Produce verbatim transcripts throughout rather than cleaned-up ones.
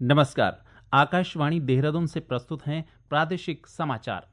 नमस्कार। आकाशवाणी देहरादून से प्रस्तुत हैं प्रादेशिक समाचार।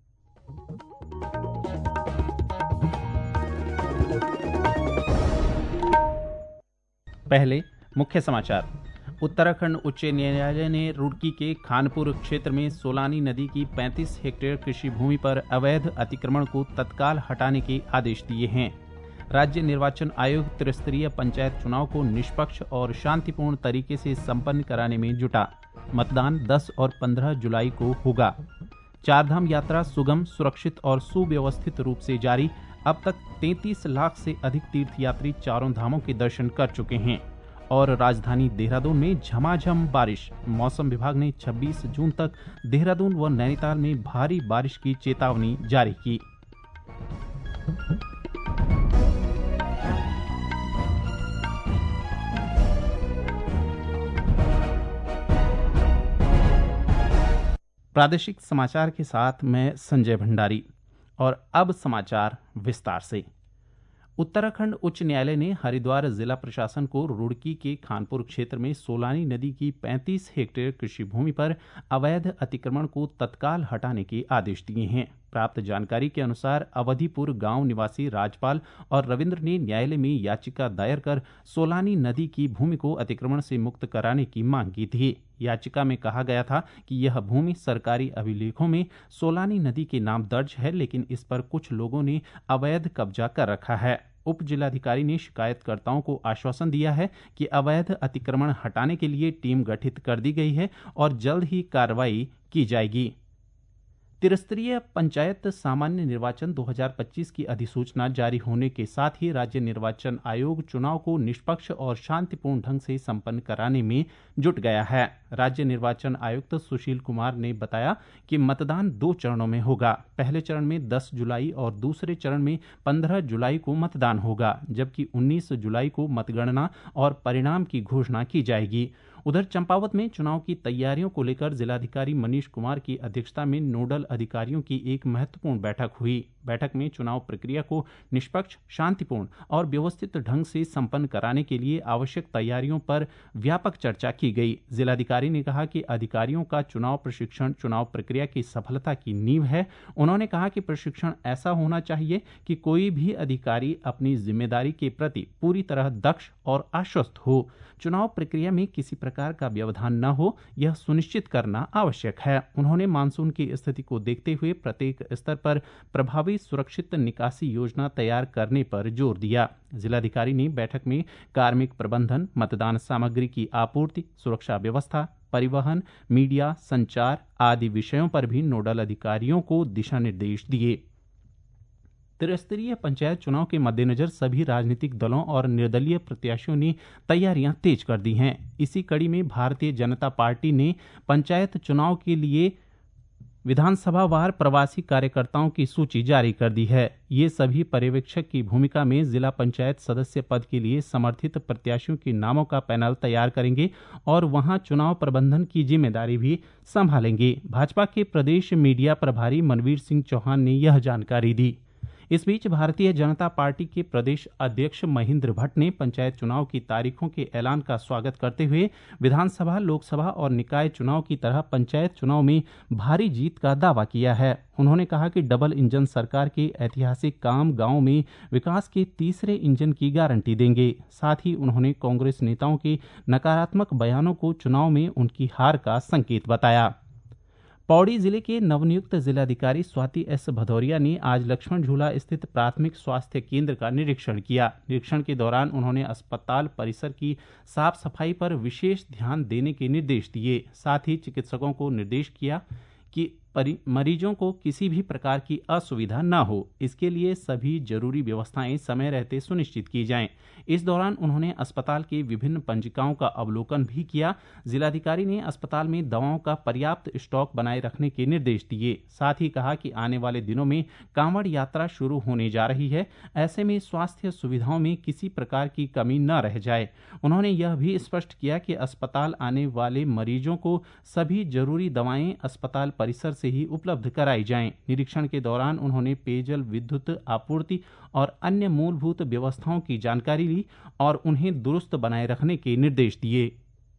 पहले मुख्य समाचार। उत्तराखंड उच्च न्यायालय ने रुड़की के खानपुर क्षेत्र में सोलानी नदी की पैंतीस हेक्टेयर कृषि भूमि पर अवैध अतिक्रमण को तत्काल हटाने के आदेश दिए हैं। राज्य निर्वाचन आयोग त्रिस्तरीय पंचायत चुनाव को निष्पक्ष और शांतिपूर्ण तरीके से संपन्न कराने में जुटा। मतदान दस और पंद्रह जुलाई को होगा। चारधाम यात्रा सुगम, सुरक्षित और सुव्यवस्थित रूप से जारी। अब तक तैंतीस लाख से अधिक तीर्थयात्री चारों धामों के दर्शन कर चुके हैं। और राजधानी देहरादून में झमाझम बारिश। मौसम विभाग ने छब्बीस जून तक देहरादून व नैनीताल में भारी बारिश की चेतावनी जारी की। प्रादेशिक समाचार के साथ मैं संजय भंडारी। और अब समाचार विस्तार से। उत्तराखंड उच्च न्यायालय ने हरिद्वार जिला प्रशासन को रुड़की के खानपुर क्षेत्र में सोलानी नदी की पैंतीस हेक्टेयर कृषि भूमि पर अवैध अतिक्रमण को तत्काल हटाने के आदेश दिए हैं। प्राप्त जानकारी के अनुसार अवधिपुर गांव निवासी राजपाल और रविंद्र ने न्यायालय में याचिका दायर कर सोलानी नदी की भूमि को अतिक्रमण से मुक्त कराने की मांग की थी। याचिका में कहा गया था कि यह भूमि सरकारी अभिलेखों में सोलानी नदी के नाम दर्ज है, लेकिन इस पर कुछ लोगों ने अवैध कब्जा कर रखा है। उप जिलाधिकारी ने शिकायतकर्ताओं को आश्वासन दिया है कि अवैध अतिक्रमण हटाने के लिए टीम गठित कर दी गई है और जल्द ही कार्रवाई की जाएगी। त्रिस्तरीय पंचायत सामान्य निर्वाचन दो हज़ार पच्चीस की अधिसूचना जारी होने के साथ ही राज्य निर्वाचन आयोग चुनाव को निष्पक्ष और शांतिपूर्ण ढंग से संपन्न कराने में जुट गया है। राज्य निर्वाचन आयुक्त सुशील कुमार ने बताया कि मतदान दो चरणों में होगा। पहले चरण में दस जुलाई और दूसरे चरण में पंद्रह जुलाई को मतदान होगा, जबकि उन्नीस जुलाई को मतगणना और परिणाम की घोषणा की जाएगी। उधर चंपावत में चुनाव की तैयारियों को लेकर जिलाधिकारी मनीष कुमार की अध्यक्षता में नोडल अधिकारियों की एक महत्वपूर्ण बैठक हुई। बैठक में चुनाव प्रक्रिया को निष्पक्ष, शांतिपूर्ण और व्यवस्थित ढंग से संपन्न कराने के लिए आवश्यक तैयारियों पर व्यापक चर्चा की गई। जिलाधिकारी ने कहा कि अधिकारियों का चुनाव प्रशिक्षण चुनाव प्रक्रिया की सफलता की नींव है। उन्होंने कहा कि प्रशिक्षण ऐसा होना चाहिए कि कोई भी अधिकारी अपनी जिम्मेदारी के प्रति पूरी तरह दक्ष और आश्वस्त हो। चुनाव प्रक्रिया में किसी प्रकार का व्यवधान न हो, यह सुनिश्चित करना आवश्यक है। उन्होंने मानसून की स्थिति को देखते हुए प्रत्येक स्तर पर प्रभावी सुरक्षित निकासी योजना तैयार करने पर जोर दिया। जिलाधिकारी ने बैठक में कार्मिक प्रबंधन, मतदान सामग्री की आपूर्ति, सुरक्षा व्यवस्था, परिवहन, मीडिया, संचार आदि विषयों पर भी नोडल अधिकारियों को दिशा निर्देश दिए। त्रिस्तरीय पंचायत चुनाव के मद्देनजर सभी राजनीतिक दलों और निर्दलीय प्रत्याशियों ने तैयारियां तेज कर दी हैं। इसी कड़ी में भारतीय जनता पार्टी ने पंचायत चुनाव के लिए विधानसभावार प्रवासी कार्यकर्ताओं की सूची जारी कर दी है। ये सभी पर्यवेक्षक की भूमिका में जिला पंचायत सदस्य पद के लिए समर्थित प्रत्याशियों के नामों का पैनल तैयार करेंगे और वहां चुनाव प्रबंधन की जिम्मेदारी भी संभालेंगे। भाजपा के प्रदेश मीडिया प्रभारी मनवीर सिंह चौहान ने यह जानकारी दी। इस बीच भारतीय जनता पार्टी के प्रदेश अध्यक्ष महेंद्र भट्ट ने पंचायत चुनाव की तारीखों के ऐलान का स्वागत करते हुए विधानसभा, लोकसभा और निकाय चुनाव की तरह पंचायत चुनाव में भारी जीत का दावा किया है। उन्होंने कहा कि डबल इंजन सरकार के ऐतिहासिक काम गांव में विकास के तीसरे इंजन की गारंटी देंगे। साथ ही उन्होंने कांग्रेस नेताओं के नकारात्मक बयानों को चुनाव में उनकी हार का संकेत बताया। पौड़ी जिले के नवनियुक्त जिलाधिकारी स्वाति एस भदौरिया ने आज लक्ष्मण झूला स्थित प्राथमिक स्वास्थ्य केंद्र का निरीक्षण किया। निरीक्षण के दौरान उन्होंने अस्पताल परिसर की साफ सफाई पर विशेष ध्यान देने के निर्देश दिए। साथ ही चिकित्सकों को निर्देश किया कि मरीजों को किसी भी प्रकार की असुविधा न हो, इसके लिए सभी जरूरी व्यवस्थाएं समय रहते सुनिश्चित की जाएं। इस दौरान उन्होंने अस्पताल के विभिन्न पंजिकाओं का अवलोकन भी किया। जिलाधिकारी ने अस्पताल में दवाओं का पर्याप्त स्टॉक बनाए रखने के निर्देश दिए। साथ ही कहा कि आने वाले दिनों में कांवड़ यात्रा शुरू होने जा रही है, ऐसे में स्वास्थ्य सुविधाओं में किसी प्रकार की कमी न रह जाए। उन्होंने यह भी स्पष्ट किया कि अस्पताल आने वाले मरीजों को सभी जरूरी दवाएं अस्पताल परिसर से ही उपलब्ध कराई जाएं। निरीक्षण के दौरान उन्होंने पेयजल, विद्युत आपूर्ति और अन्य मूलभूत व्यवस्थाओं की जानकारी ली और उन्हें दुरुस्त बनाए रखने के निर्देश दिए।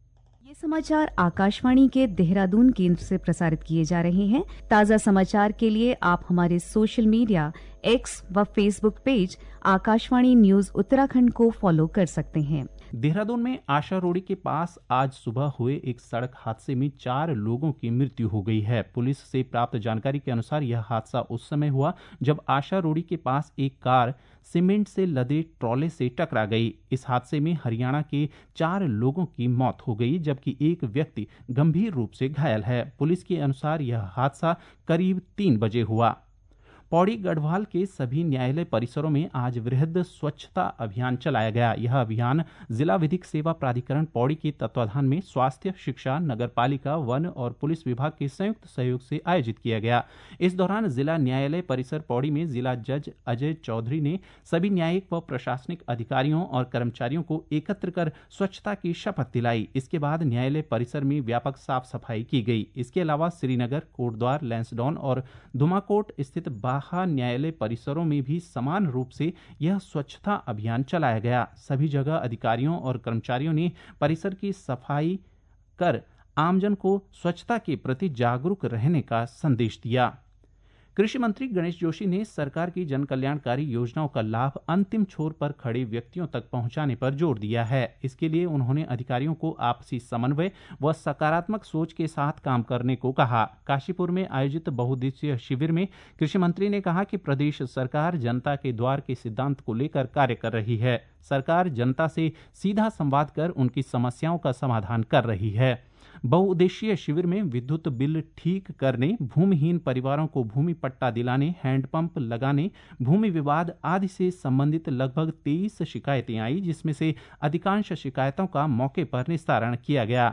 ये समाचार आकाशवाणी के देहरादून केंद्र से प्रसारित किए जा रहे हैं। ताज़ा समाचार के लिए आप हमारे सोशल मीडिया एक्स व Facebook page Akashvani news Uttarakhand को फॉलो कर सकते हैं। देहरादून में आशा रोड़ी के पास आज सुबह हुए एक सड़क हादसे में चार लोगों की मृत्यु हो गई है। पुलिस से प्राप्त जानकारी के अनुसार यह हादसा उस समय हुआ जब आशा रोड़ी के पास एक कार सीमेंट से लदे ट्रॉले से टकरा गई। इस हादसे में हरियाणा के चार लोगों की मौत हो गई जबकि एक व्यक्ति गंभीर रूप से घायल है। पुलिस के अनुसार यह हादसा करीब तीन बजे हुआ। पौड़ी गढ़वाल के सभी न्यायालय परिसरों में आज वृहद स्वच्छता अभियान चलाया गया। यह अभियान जिला विधिक सेवा प्राधिकरण पौड़ी के तत्वाधान में स्वास्थ्य, शिक्षा, नगरपालिका, वन और पुलिस विभाग के संयुक्त सहयोग से आयोजित किया गया। इस दौरान जिला न्यायालय परिसर पौड़ी में जिला जज अजय चौधरी ने सभी न्यायिक व प्रशासनिक अधिकारियों और कर्मचारियों को एकत्र कर स्वच्छता की शपथ दिलाई। इसके बाद न्यायालय परिसर में व्यापक साफ सफाई की गई। इसके अलावा श्रीनगर, कोटद्वार, लैंसडौन और धुमाकोट स्थित न्यायालय परिसरों में भी समान रूप से यह स्वच्छता अभियान चलाया गया। सभी जगह अधिकारियों और कर्मचारियों ने परिसर की सफाई कर आमजन को स्वच्छता के प्रति जागरूक रहने का संदेश दिया। कृषि मंत्री गणेश जोशी ने सरकार की जन कल्याणकारी योजनाओं का लाभ अंतिम छोर पर खड़े व्यक्तियों तक पहुंचाने पर जोर दिया है। इसके लिए उन्होंने अधिकारियों को आपसी समन्वय व सकारात्मक सोच के साथ काम करने को कहा। काशीपुर में आयोजित बहुउद्देशीय शिविर में कृषि मंत्री ने कहा कि प्रदेश सरकार जनता के द्वार के सिद्धांत को लेकर कार्य कर रही है। सरकार जनता से सीधा संवाद कर उनकी समस्याओं का समाधान कर रही है। बहुउद्देशीय शिविर में विद्युत बिल ठीक करने, भूमिहीन परिवारों को भूमि पट्टा दिलाने, हैंडपंप लगाने, भूमि विवाद आदि से संबंधित लगभग तेईस शिकायतें आई, जिसमें से अधिकांश शिकायतों का मौके पर निस्तारण किया गया।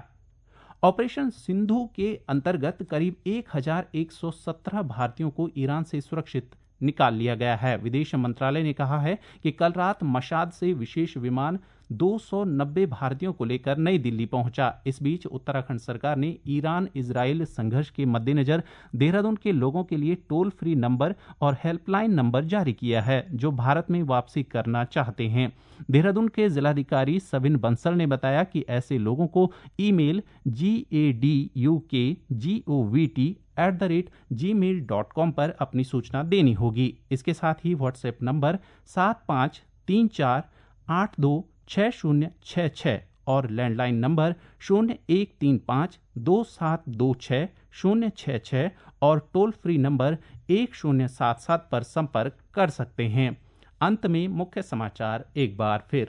ऑपरेशन सिंधु के अंतर्गत करीब एक हजार एक सौ सत्रह भारतीयों को ईरान से सुरक्षित निकाल लिया गया है। विदेश मंत्रालय ने कहा है कि कल रात मशाद से विशेष विमान दो सौ नब्बे भारतीयों को लेकर नई दिल्ली पहुंचा। इस बीच उत्तराखंड सरकार ने ईरान इजराइल संघर्ष के मद्देनजर देहरादून के लोगों के लिए टोल फ्री नंबर और हेल्पलाइन नंबर जारी किया है जो भारत में वापसी करना चाहते हैं। देहरादून के जिलाधिकारी सविन बंसल ने बताया कि ऐसे लोगों को email G A D U K G O V T at the rate Gmail dot com पर अपनी सूचना देनी होगी। इसके साथ ही व्हाट्सएप नंबर सात पाँच तीन चार आठ दो छः शून्य छः छः और लैंडलाइन नंबर शून्य एक तीन पाँच दो सात दो छः शून्य छः छः और टोल फ्री नंबर एक शून्य सात सात पर संपर्क कर सकते हैं। अंत में मुख्य समाचार एक बार फिर।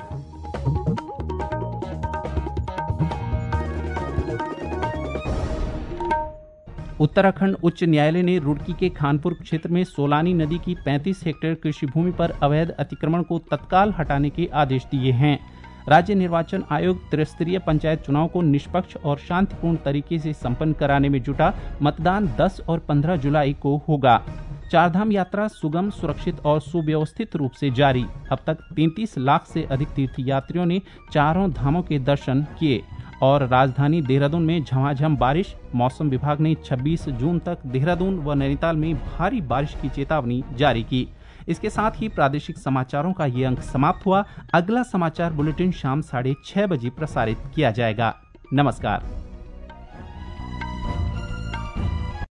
उत्तराखंड उच्च न्यायालय ने रुड़की के खानपुर क्षेत्र में सोलानी नदी की पैंतीस हेक्टेयर कृषि भूमि पर अवैध अतिक्रमण को तत्काल हटाने के आदेश दिए हैं। राज्य निर्वाचन आयोग त्रिस्तरीय पंचायत चुनाव को निष्पक्ष और शांतिपूर्ण तरीके से संपन्न कराने में जुटा। मतदान दस और पंद्रह जुलाई को होगा। चारधाम यात्रा सुगम, सुरक्षित और सुव्यवस्थित रूप से जारी। अब तक तैंतीस लाख से अधिक तीर्थयात्रियों ने चारों धामों के दर्शन किए। और राजधानी देहरादून में झमाझम बारिश। मौसम विभाग ने छब्बीस जून तक देहरादून व नैनीताल में भारी बारिश की चेतावनी जारी की। इसके साथ ही प्रादेशिक समाचारों का ये अंक समाप्त हुआ। अगला समाचार बुलेटिन शाम साढ़े छह बजे प्रसारित किया जाएगा। नमस्कार।